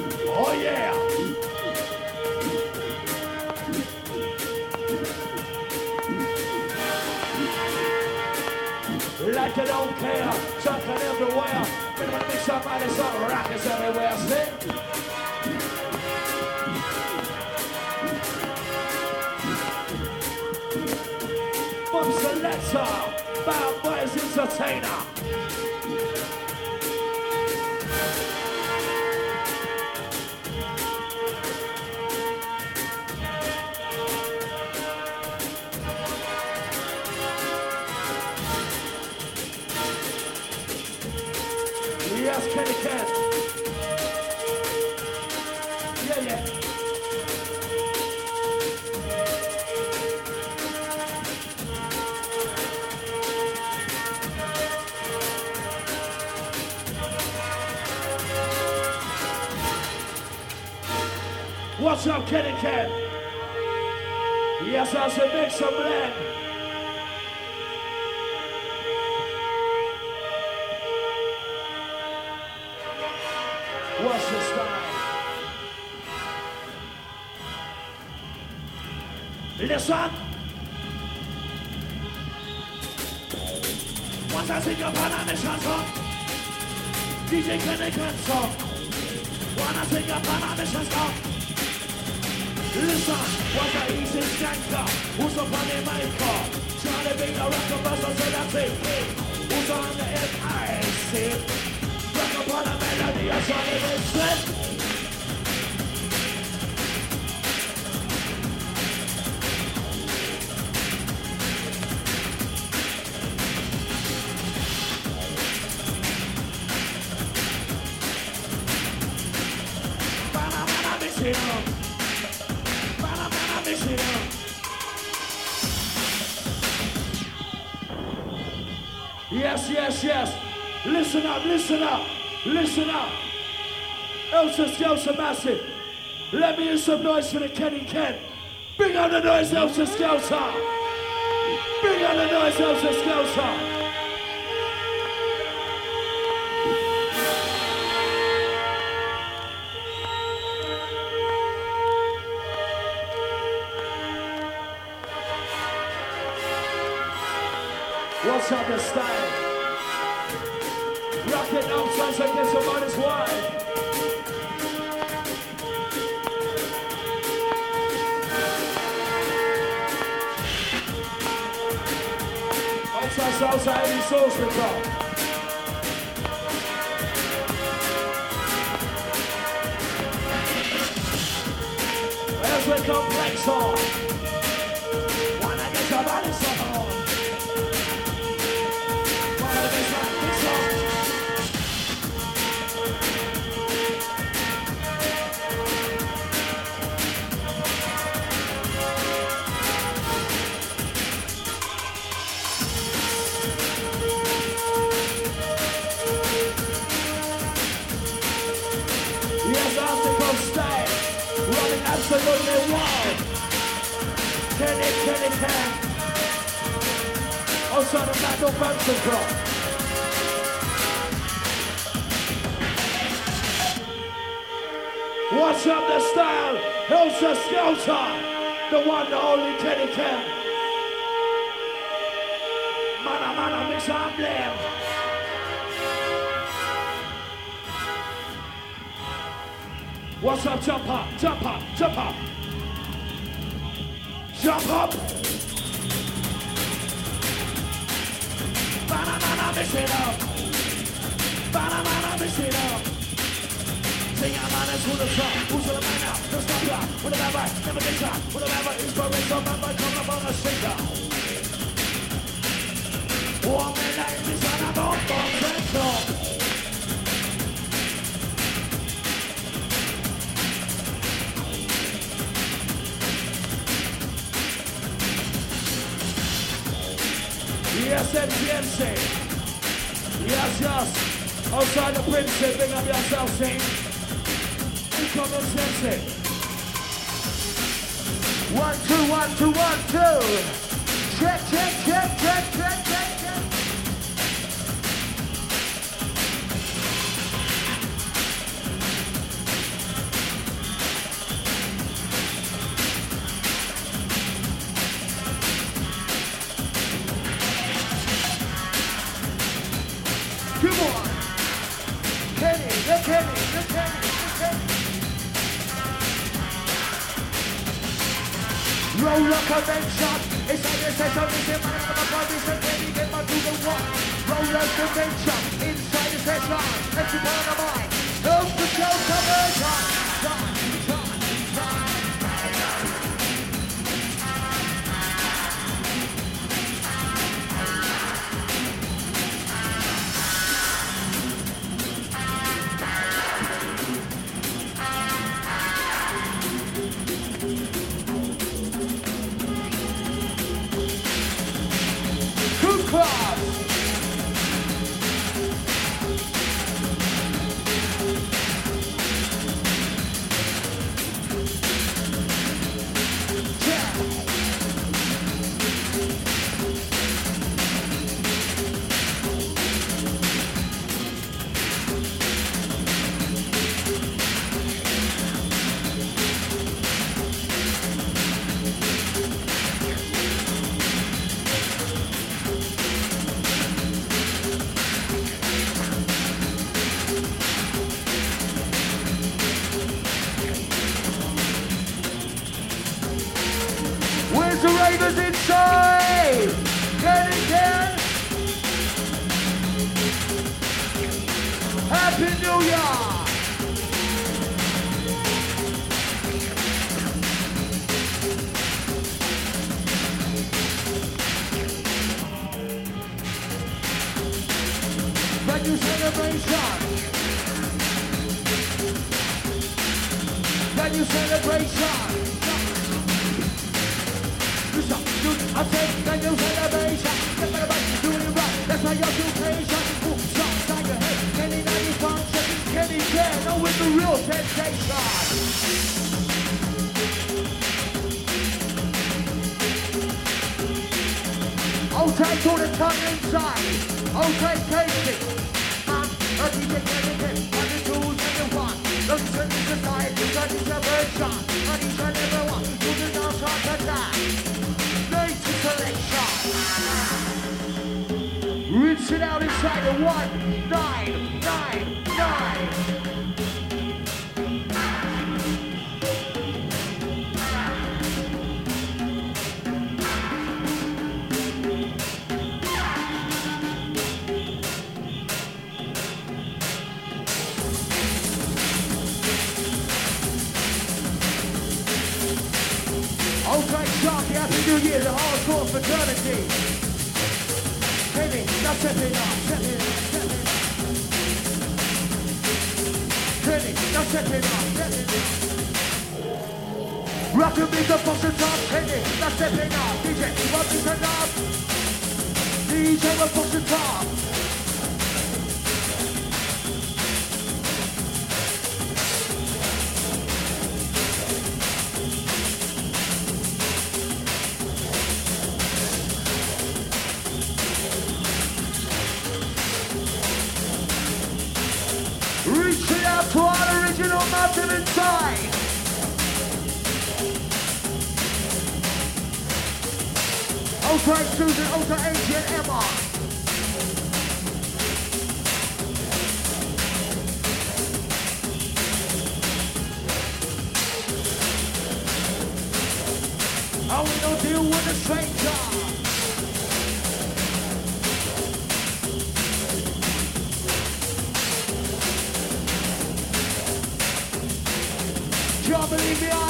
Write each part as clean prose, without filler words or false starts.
Oh yeah. Like you don't care, jumping everywhere. We wanna be somebody, some rockets everywhere. See? Bob Selector, Bad Boys Entertainer. Yes, Kenny Ken. Yeah, yeah. What's up, Kenny Ken? Yes, I should make some blend. What's your style? Listen. Once I sing up on the song, DJ Kenny Ken song. Wanna sing up on the song. Listen, what's a easy skanker? Who's up on the maker? Trying to bring the record buzzer to the TV. Who's on the MIC? Rock up on the melody, I'm trying to listen. Banana, mix it up. Yes, yes, yes. Listen up, listen up, listen up. Elsa Skelsa Massive. Let me hear some noise for the Kenny Ken. Bring on the noise, Elsa Skelsa. Bring on the noise, Elsa Skelsa. What's up the style? Rock it up, try to get some minus one. Outside, outside, any souls to come. As we complex on. Wanna get some minus on. Absolutely wild. Kenny Ken. Outside of Michael Benson Club. What's up the style? Elsa Skelter. The one, the only Kenny Ken. Mana, mix and blame. What's up, jump up, jump up, jump up. Jump up. Banana, mix it up. Banana, mix it up. Sing our manners to the top. Who's the man now? Don't stop that. With a rabbi, never get shot. With a rabbi, inspiration, man, by come up on a singer. One minute, this one, I'm on the Yes, MTMC. Yes, yes. Outside the princess, bring up yourself, sing. Income MTMC. 1, 2, 1, 2, 1, 2. Check, check, check, check, check, check, check. Roller convention, it's like a session, it's a man of the body, so can you get my do the one? Roller convention, inside the session, let's get on the mind. Help the show conversion. The Ravens inside! Get it down! Happy New Year! Brand new celebration! Brand new celebration! I take the new celebration. Everybody doing it right. That's why you're too patient. Ooh, shots like a head. Kenny 90 function. Kenny care. No, it's the real sensation. Okay, to the tongue inside. Okay, Casey. A DJ Kenny, on the tools and the one. Listen to society, study celebration. On each and every one. To the dance on the dance. Rinse it out inside the 1999. Okay, Sharky, Happy New Year, the hardcore fraternity. Kenny, now step it up, step it up, step it up. Kenny, now step it up, step it up. Rockin' me the box and top, Kenny, now step it up. DJ, what is enough? DJ, what box and top? Reaching out to our original mountain inside. Ultra Susan, Ultra Angie and Emma. How we don't deal with a stranger. Do y'all believe me,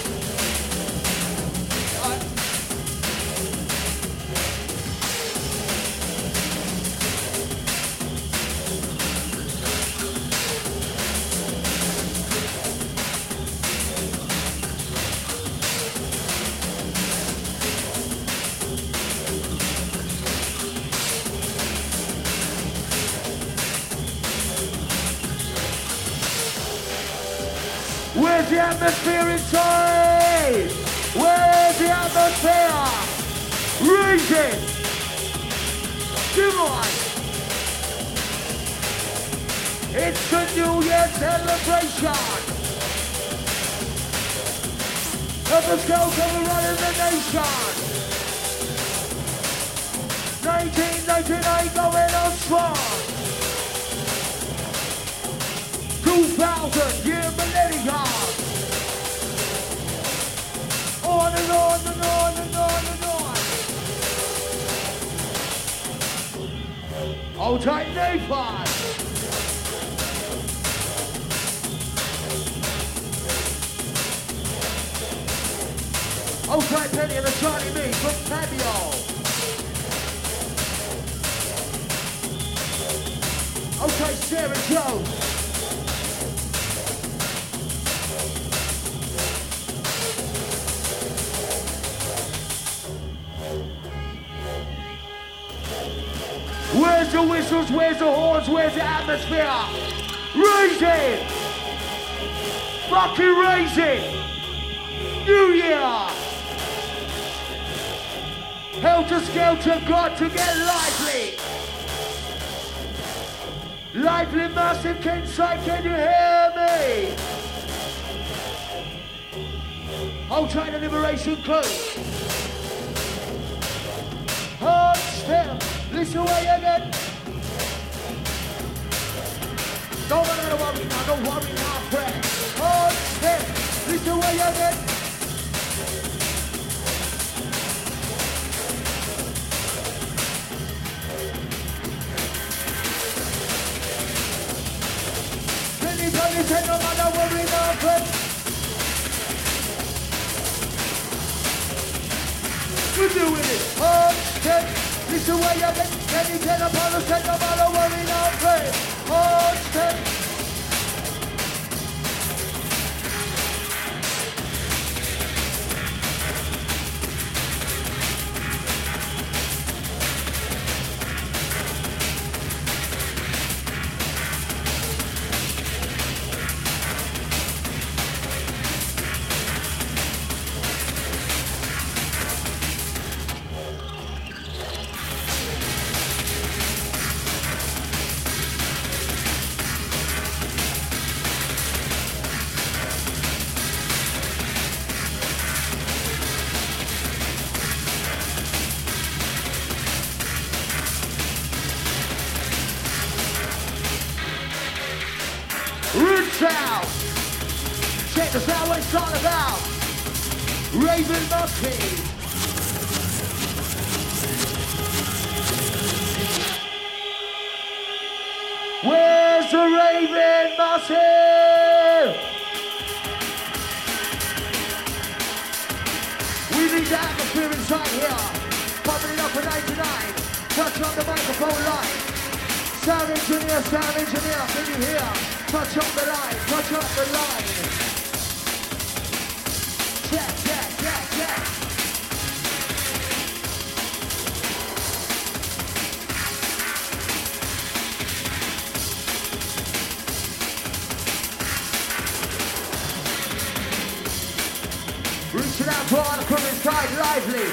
Where's the atmosphere inside? Where's the atmosphere? Raise it! Come on! It's the New Year celebration! Of the scouts of the run in the nation! 1999 going on strong! 2000-year millennium. On and on and on and on and on. Hold tight, Nathan. Hold tight, Penny and the Charlie Me from Fabio. Okay, Sarah Joe. Where's the whistles, where's the horns, where's the atmosphere? Raise it! Fucking raise it! New Year! Helter Skelter, got to get lively! Lively, massive, Kenside, can you hear me? Hold tight, the liberation close. Hard step, listen way again. Don't worry now, don't worry now, friend. Hard step, listen way again. Penny, no matter where we now, friend. We're doing it. Hard step, listen way again. Penny, no matter where we now, friend. Hard step. Check this out, what it's all about. Raven Monkey. Where's the Raven Monkey? We need the atmosphere inside here. Pumping it up for 99. Touch on the microphone line. Sound engineer, can you hear? Touch up the line, touch up the line. Check. Reaching out to all the crew inside lively.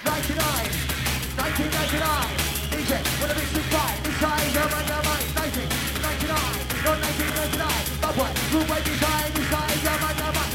1999. DJ, wanna be surprised. Inside your mind, 1999. No 1999. But what? Blue white design, inside your mind.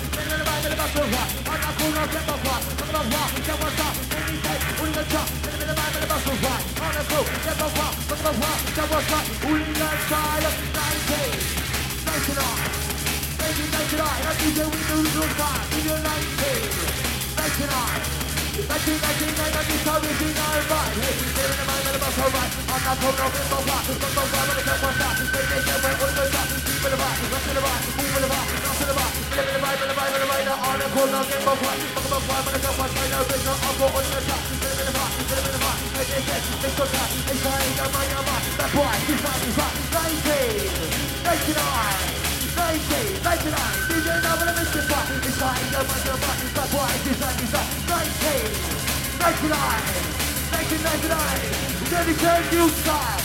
New style.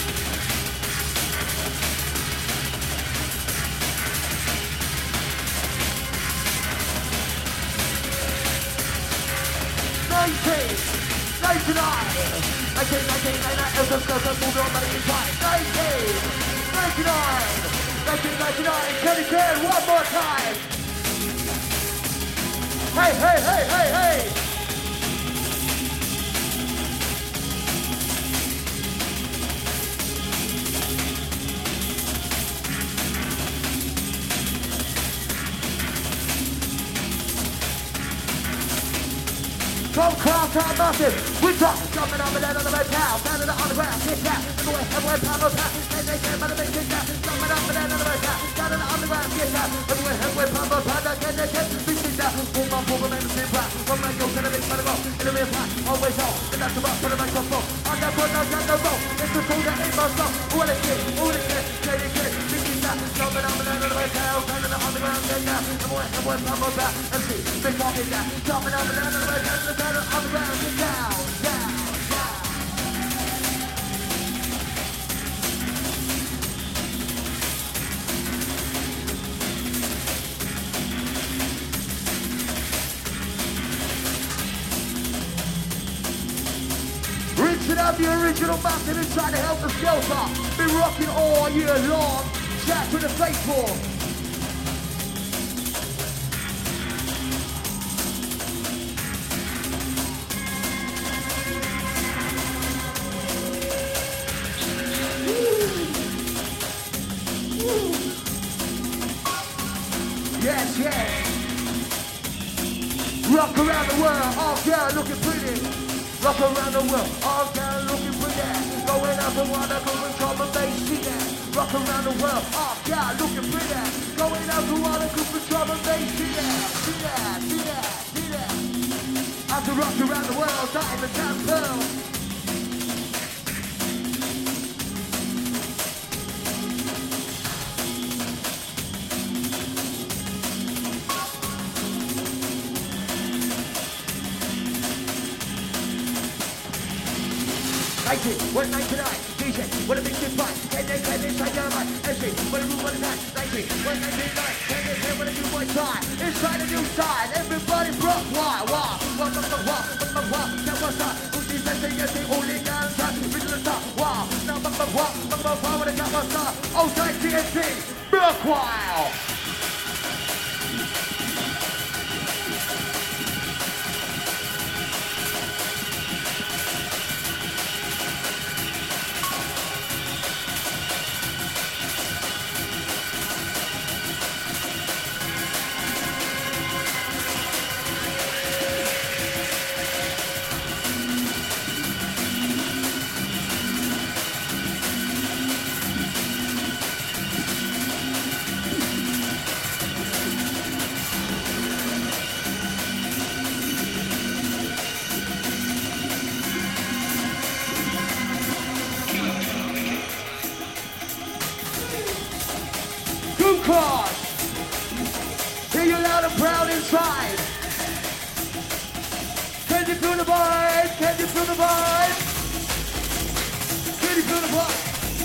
One more time. Hey. Come cross our massive. We drop, jumping up and down on the road now. Down to the underground, get down. Everywhere, pound of pound. They can't matter, they get down. Jumping up and down on the road now. Down to the underground, get down. Everywhere, pound of pound. They can't big shit down. Boom, boom, boom, and the same back. From my yoke to the big man go. In the real pack, always on. And that's about for the microphone. On the front, no, no, no. It's the tool that ain't my song. Who it is, say it again. Big shit down. Jumping up and down on the road now. Down to the underground, get down. Everywhere, pound of pound. And see, big talk is down. Jumping up and down on the road down to the underground, get down, down, down. Reaching up the original massive inside the Helter Skelter. Been rocking all year long. Shout to the faithful. Yes, yes. Rock around the world, all girl looking pretty. Rock around the world, all girl looking pretty. Going up and wanna go and come and bass, see that. Rock around the world, all girl looking pretty. Going up and wanna go and come and bass, see that. See that, see that, see that. After rock around the world, time and time pearl. What night tonight? DJ, what a big shit fight. Can they inside your mind? MC, what a room, what a night? 90, what night tonight? Can they say what a new boy side? Inside a new side, everybody broke. Why? What, that was up. Who's the best thing? Yes, the only gun time. Reach to the top. Wow. Now, what a gun was up. Outside TNT, broke wild. Hear you loud and proud inside. Can you feel the vibe? Can you feel the vibe? Can you feel the vibe?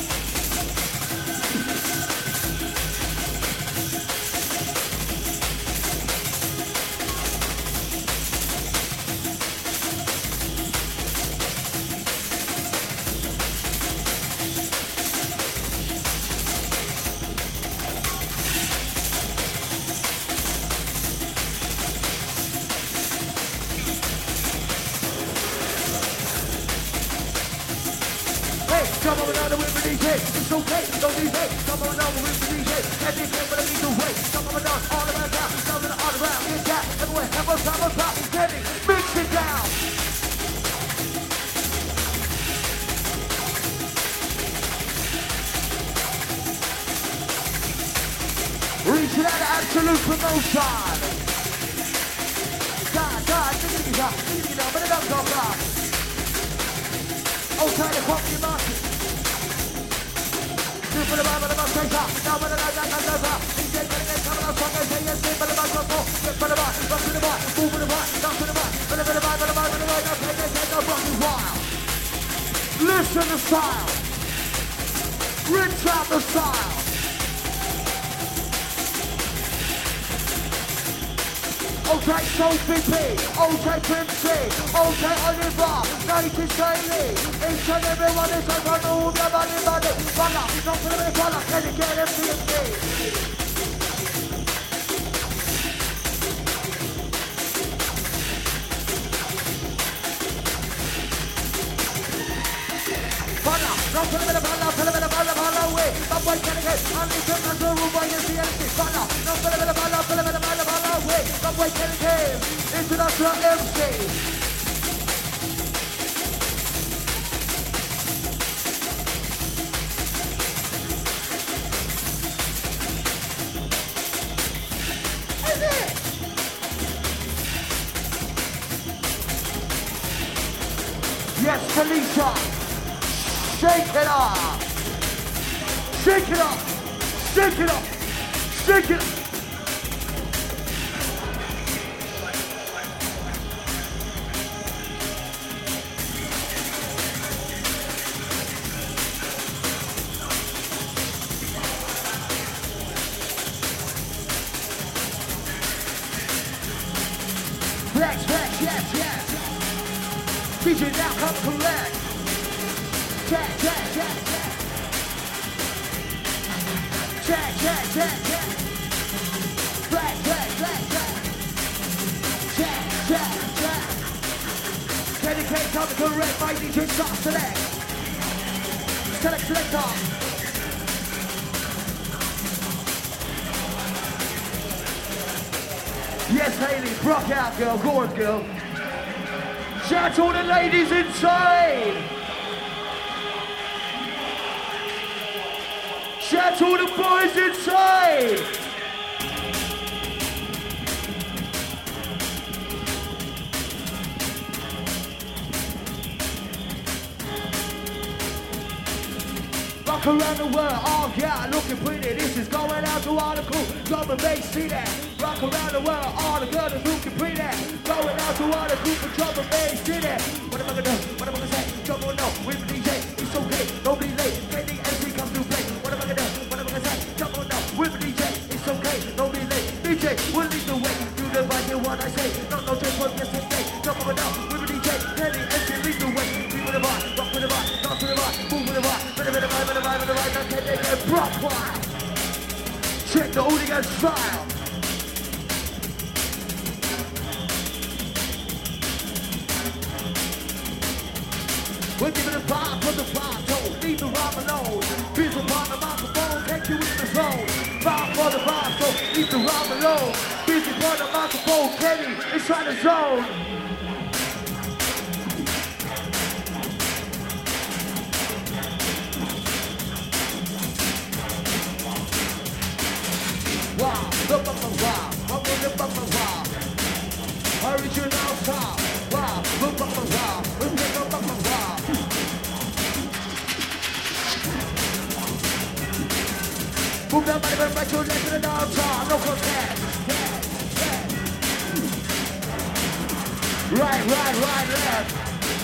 Come on down with the DJ, it's okay, don't DJ. Come on down with the DJ, and you can't believe the way. Come on down, all around down, down to the all around, get that, everywhere, have a top, ready, mix it down. Reach it out to absolute promotion. Dig it down, but it don't go far. Oh, try to pump your market. For the Bible, the Mustang, now when I got DJ coming out strong, I say yes, but the microphone, get for the bar, rock to the bar, move to the bar, down to the bar, but the bar, now play this, no rocking wild. Listen to style, rinse out the style. Okay, Soul PP, okay, Pimp C, okay, Oliver, 90 Shady. Each and everyone is like, I know who they're body. Follow, don't put them in follow, can you get it, don't put them in a way. I'm white, can I get, I'm in the room, boy, you see anything. Follow, don't put them in a way. I'm white, can I get, international MC. Yes, Felicia. Shake it up. Shake it up. Shake it up. Shake it up. Flex, flex, yes, yes. DJ now come correct. Check, check, check, check. Check, check, check, check. Flex, flex, flex, flex. Check, check, check. Kenny K come correct. My DJ start select. Select, select off. Yes, Haley, rock out, girl. Go on, girl. Shout out to all the ladies inside. Shout out to all the boys inside. Rock around the world, oh yeah, looking pretty. This is going out to all the cool drum and bass, see that. Rock around the world, all the girls is looking pretty. Going out to all the cool drum and bass, see that. What am I gonna do? What am I gonna say? Jump on now with the DJ. It's okay, don't be late. Can the MC come to play? What am I gonna do? What am I gonna say? Jump on now with the DJ. It's okay, don't be late. DJ will lead the way. You never hear what I say. No just for yesterday. Jump on now with the DJ. Can the MC lead the way? Be with the bar, rock with the bar, dance with the bar, move with the bar. Check the hooligan style. We're giving a vibe for the vibe, leave the rhyme alone. Beats upon the microphone, take you in the zone. Vibe for the vibe, so leave the rhyme alone. Beats upon the microphone, Kenny inside the zone. Wow, original style. Wow, move that body back to the left of the dance, no contest. Right, left.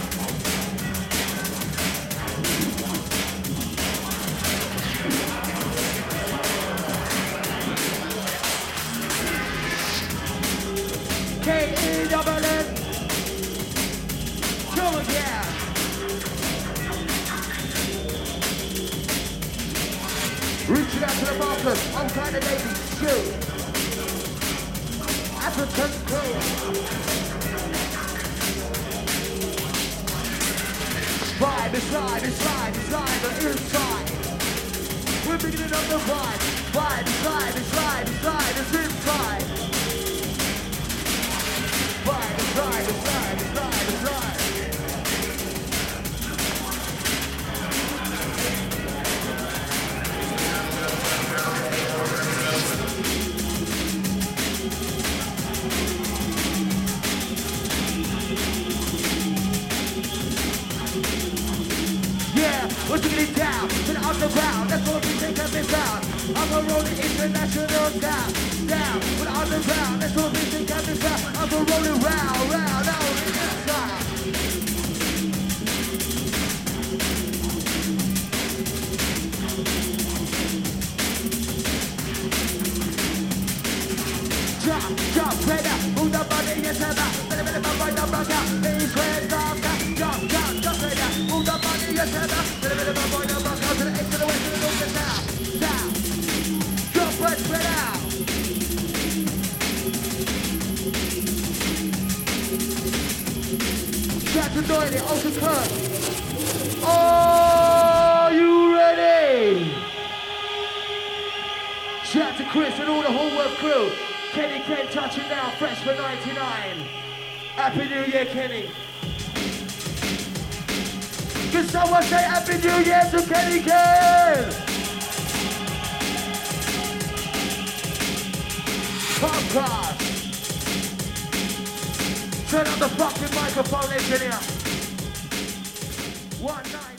K-E-double-N. Go again. Reaching out to the markers, I'm kind of baby, shoot. African crew. Vibe, it's live, but inside. We're beginning up the vibe. Vibe, it's inside. Vibe, it's live. We're taking it down to the underground. That's what we think of this out. I'm a rolling international down. Down to the underground. That's what we think of this out. I'm a rolling round, now in this side. Jump, right out. Move the body, yes, I'm out. Better, right now, rock out. These friends are back. Jump, right out. Move the body, yes, I'm out. To the east, to the west, to the north, and down. Jump right, spread out. Shout to Doyle, Ocean Kurt. Are you ready? Shout to Chris and all the Homework crew. Kenny Ken touching down, fresh for 99. Happy New Year, Kenny. Can someone say Happy New Year to Kenny Ken? Podcast. Turn on the fucking microphone, engineer. 1 9